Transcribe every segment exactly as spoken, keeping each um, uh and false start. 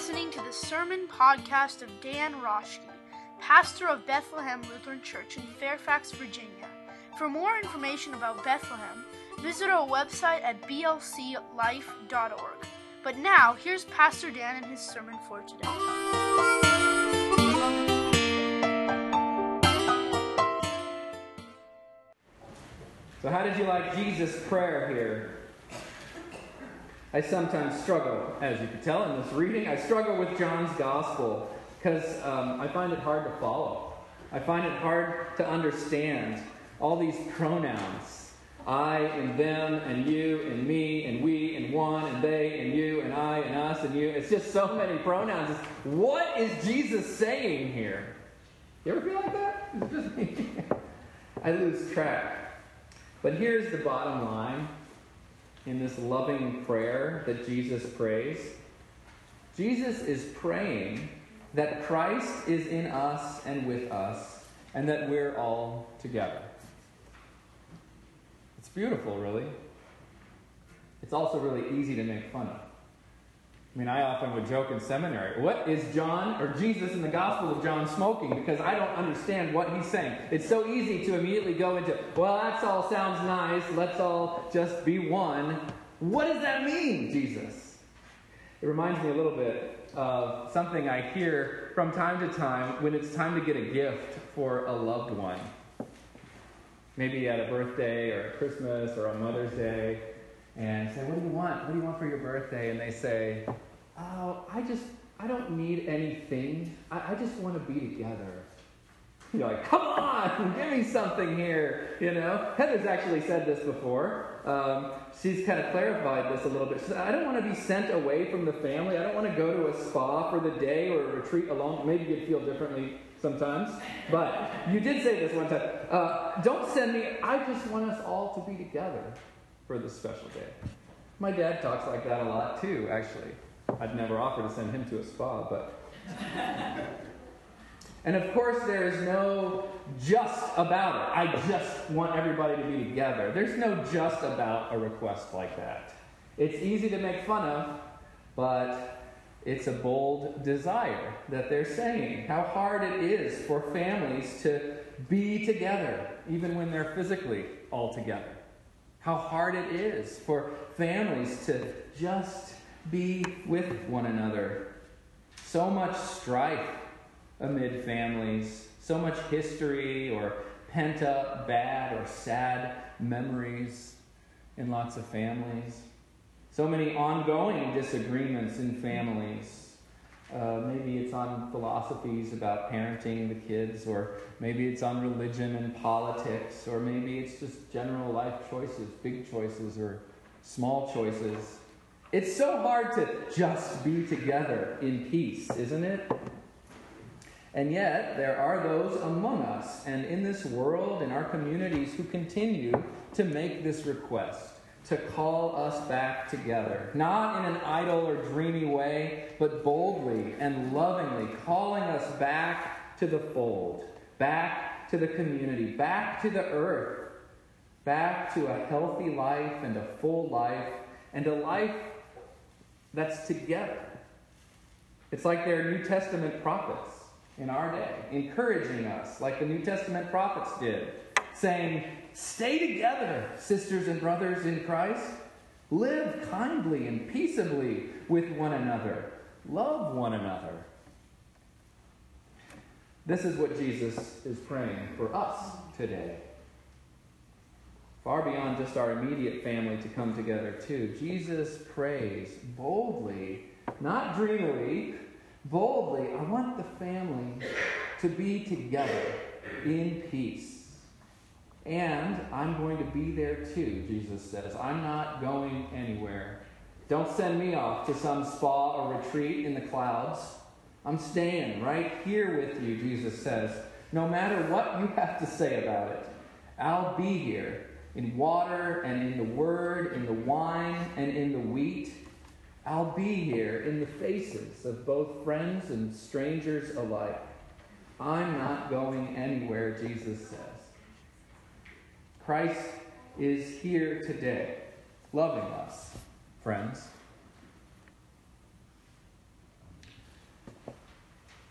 listening to the sermon podcast of Dan Roschke, pastor of Bethlehem Lutheran Church in Fairfax, Virginia. For more information about Bethlehem, visit our website at b l c life dot org. But now, here's Pastor Dan and his sermon for today. So how did you like Jesus' prayer here? I sometimes struggle, as you can tell in this reading, I struggle with John's Gospel because um, I find it hard to follow. I find it hard to understand all these pronouns. I and them and you and me and we and one and they and you and I and us and you. It's just so many pronouns. What is Jesus saying here? You ever feel like that? Is it just me? I lose track. But here's the bottom line in this loving prayer that Jesus prays. Jesus is praying that Christ is in us and with us, and that we're all together. It's beautiful, really. It's also really easy to make fun of. I mean, I often would joke in seminary, what is John or Jesus in the Gospel of John smoking? Because I don't understand what he's saying. It's so easy to immediately go into, well, that all sounds nice. Let's all just be one. What does that mean, Jesus? It reminds me a little bit of something I hear from time to time when it's time to get a gift for a loved one. Maybe at a birthday or at Christmas or on Mother's Day. And say, what do you want? What do you want for your birthday? And they say, oh, I just, I don't need anything. I, I just want to be together. You're like, come on, give me something here. You know, Heather's actually said this before. Um, she's kind of clarified this a little bit. She said, I don't want to be sent away from the family. I don't want to go to a spa for the day or a retreat alone. Maybe you'd feel differently sometimes. But you did say this one time. Uh, don't send me. I just want us all to be together for this special day. My dad talks like that a lot too, actually. I'd never offer to send him to a spa, but... And of course, there is no just about it. I just want everybody to be together. There's no just about a request like that. It's easy to make fun of, but it's a bold desire that they're saying. How hard it is for families to be together, even when they're physically all together. How hard it is for families to just be with one another. So much strife amid families. So much history or pent-up bad or sad memories in lots of families. So many ongoing disagreements in families. Uh, maybe it's on philosophies about parenting the kids, or maybe it's on religion and politics, or maybe it's just general life choices, big choices or small choices. It's so hard to just be together in peace, isn't it? And yet, there are those among us and in this world, in our communities, who continue to make this request, to call us back together. Not in an idle or dreamy way, but boldly and lovingly calling us back to the fold, back to the community, back to the earth, back to a healthy life and a full life, and a life that's together. It's like they're New Testament prophets in our day, encouraging us like the New Testament prophets did, saying, stay together, sisters and brothers in Christ. Live kindly and peaceably with one another. Love one another. This is what Jesus is praying for us today. Far beyond just our immediate family to come together too. Jesus prays boldly, not dreamily, boldly, I want the family to be together in peace. And I'm going to be there too, Jesus says. I'm not going anywhere. Don't send me off to some spa or retreat in the clouds. I'm staying right here with you, Jesus says. No matter what you have to say about it, I'll be here in water and in the word, in the wine and in the wheat. I'll be here in the faces of both friends and strangers alike. I'm not going anywhere, Jesus says. Christ is here today, loving us, friends.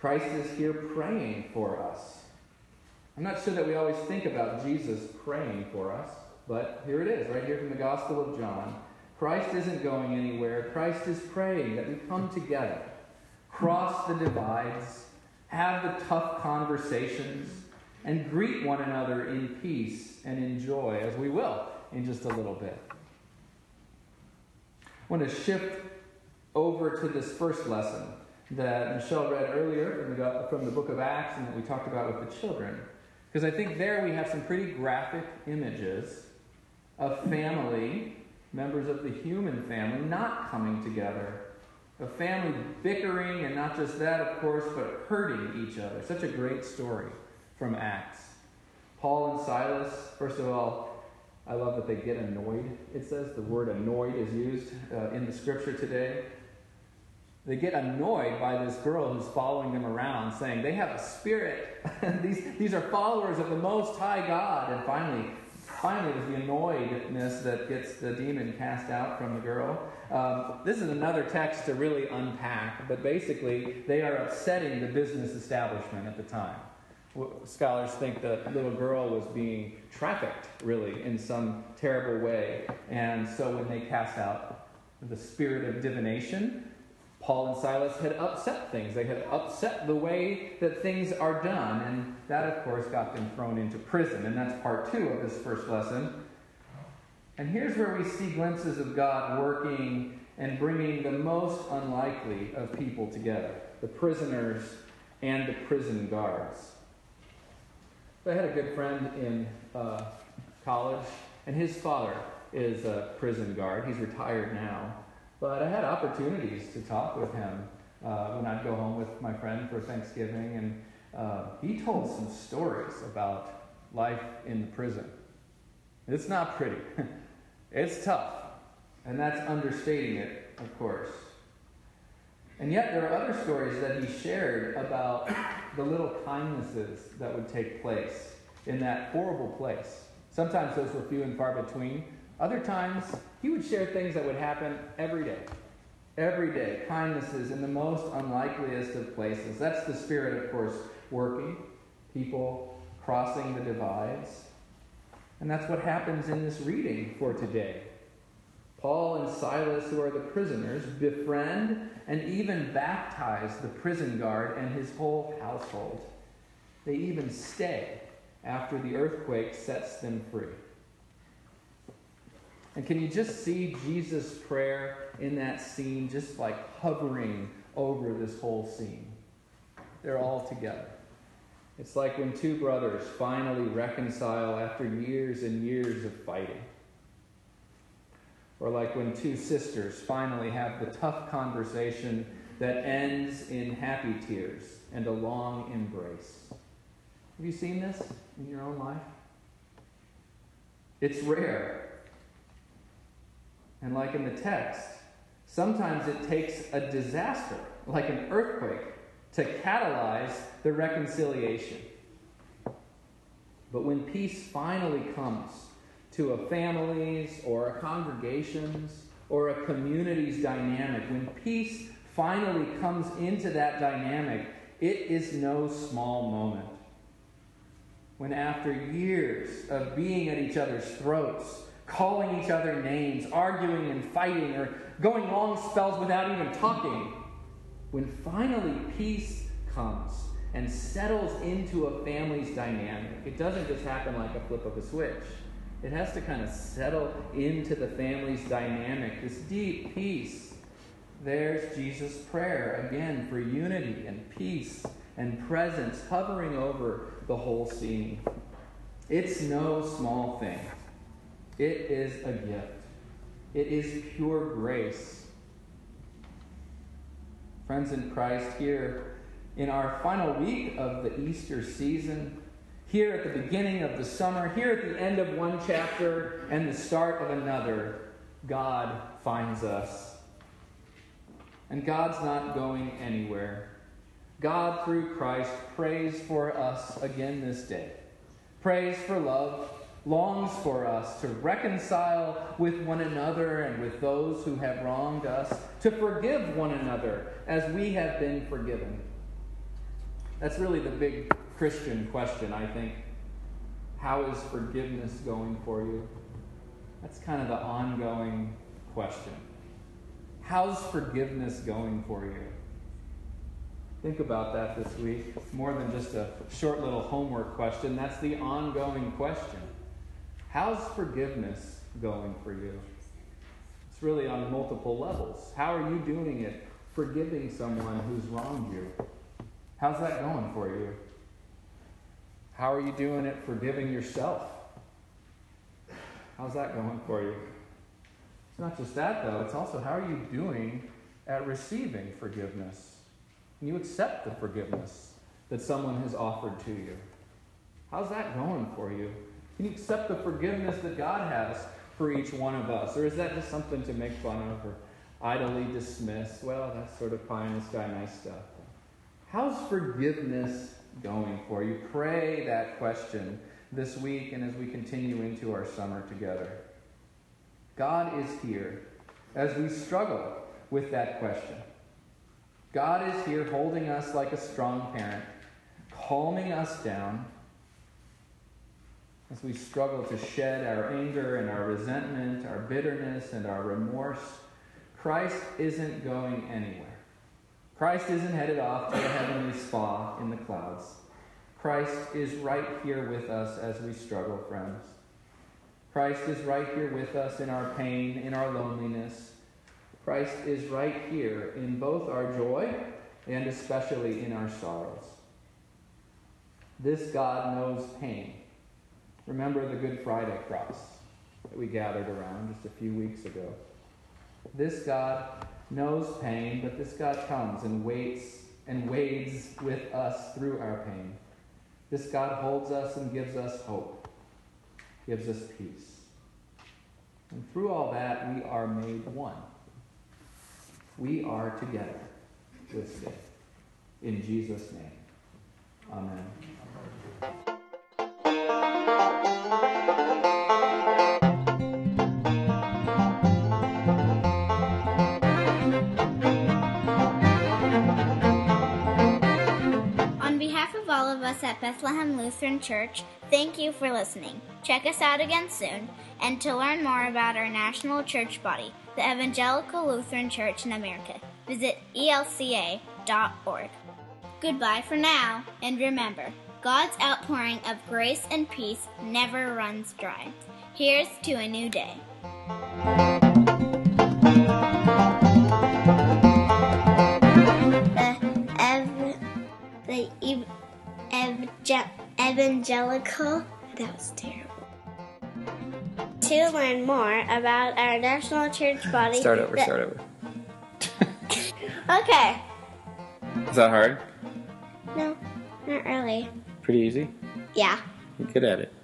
Christ is here praying for us. I'm not sure that we always think about Jesus praying for us, but here it is, right here from the Gospel of John. Christ isn't going anywhere. Christ is praying that we come together, cross the divides, have the tough conversations, and greet one another in peace and in joy, as we will in just a little bit. I want to shift over to this first lesson that Michelle read earlier from the, from the book of Acts and that we talked about with the children. Because I think there we have some pretty graphic images of family, members of the human family, not coming together. A family bickering, and not just that, of course, but hurting each other. Such a great story from Acts. Paul and Silas, first of all, I love that they get annoyed. It says the word annoyed is used uh, in the scripture today. They get annoyed by this girl who's following them around, saying they have a spirit. these, these are followers of the Most High God. And finally, finally, it was the annoyedness that gets the demon cast out from the girl. Um, this is another text to really unpack, but basically, they are upsetting the business establishment at the time. Scholars think the little girl was being trafficked, really, in some terrible way. And so when they cast out the spirit of divination, Paul and Silas had upset things. They had upset the way that things are done. And that, of course, got them thrown into prison. And that's part two of this first lesson. And here's where we see glimpses of God working and bringing the most unlikely of people together. The prisoners and the prison guards. I had a good friend in uh, college, and his father is a prison guard. He's retired now. But I had opportunities to talk with him uh, when I'd go home with my friend for Thanksgiving, and uh, he told some stories about life in the prison. It's not pretty. It's tough. And that's understating it, of course. And yet there are other stories that he shared about the little kindnesses that would take place in that horrible place. Sometimes those were few and far between. Other times, he would share things that would happen every day. Every day. Kindnesses in the most unlikeliest of places. That's the Spirit, of course, working. People crossing the divides. And that's what happens in this reading for today. Paul and Silas, who are the prisoners, befriend and even baptize the prison guard and his whole household. They even stay after the earthquake sets them free. And can you just see Jesus' prayer in that scene, just like hovering over this whole scene? They're all together. It's like when two brothers finally reconcile after years and years of fighting. Or like when two sisters finally have the tough conversation that ends in happy tears and a long embrace. Have you seen this in your own life? It's rare. And like in the text, sometimes it takes a disaster, like an earthquake, to catalyze the reconciliation. But when peace finally comes to a family's or a congregation's or a community's dynamic, when peace finally comes into that dynamic, it is no small moment. When after years of being at each other's throats, calling each other names, arguing and fighting, or going long spells without even talking, when finally peace comes and settles into a family's dynamic, it doesn't just happen like a flip of a switch. It has to kind of settle into the family's dynamic, this deep peace. There's Jesus' prayer, again, for unity and peace and presence hovering over the whole scene. It's no small thing. It is a gift. It is pure grace. Friends in Christ, here in our final week of the Easter season, here at the beginning of the summer, here at the end of one chapter and the start of another, God finds us. And God's not going anywhere. God, through Christ, prays for us again this day. Prays for love, longs for us to reconcile with one another and with those who have wronged us, to forgive one another as we have been forgiven. That's really the big Christian question, I think. How is forgiveness going for you? That's kind of the ongoing question. How's forgiveness going for you? Think about that this week. It's more than just a short little homework question. That's the ongoing question. How's forgiveness going for you? It's really on multiple levels. How are you doing it, forgiving someone who's wronged you? How's that going for you? How are you doing it forgiving yourself? How's that going for you? It's not just that, though. It's also, how are you doing at receiving forgiveness? Can you accept the forgiveness that someone has offered to you? How's that going for you? Can you accept the forgiveness that God has for each one of us? Or is that just something to make fun of or idly dismiss? Well, that's sort of pie in the sky nice stuff. How's forgiveness going for you? Pray that question this week and as we continue into our summer together. God is here as we struggle with that question. God is here holding us like a strong parent, calming us down as we struggle to shed our anger and our resentment, our bitterness and our remorse. Christ isn't going anywhere. Christ isn't headed off to a heavenly spa in the clouds. Christ is right here with us as we struggle, friends. Christ is right here with us in our pain, in our loneliness. Christ is right here in both our joy and especially in our sorrows. This God knows pain. Remember the Good Friday cross that we gathered around just a few weeks ago. This God knows pain, but this God comes and waits and wades with us through our pain. This God holds us and gives us hope, gives us peace. And through all that, we are made one. We are together this day. In Jesus' name, amen. On behalf of all of us at Bethlehem Lutheran Church, thank you for listening. Check us out again soon, and to learn more about our national church body, the Evangelical Lutheran Church in America, visit E L C A dot org. Goodbye for now, and remember, God's outpouring of grace and peace never runs dry. Here's to a new day. The ev- the ev- ev- evangelical that was terrible. To learn more about our national church body, Start over, the- start over. Okay. Is that hard? No, not really. Pretty easy? Yeah. You're good at it.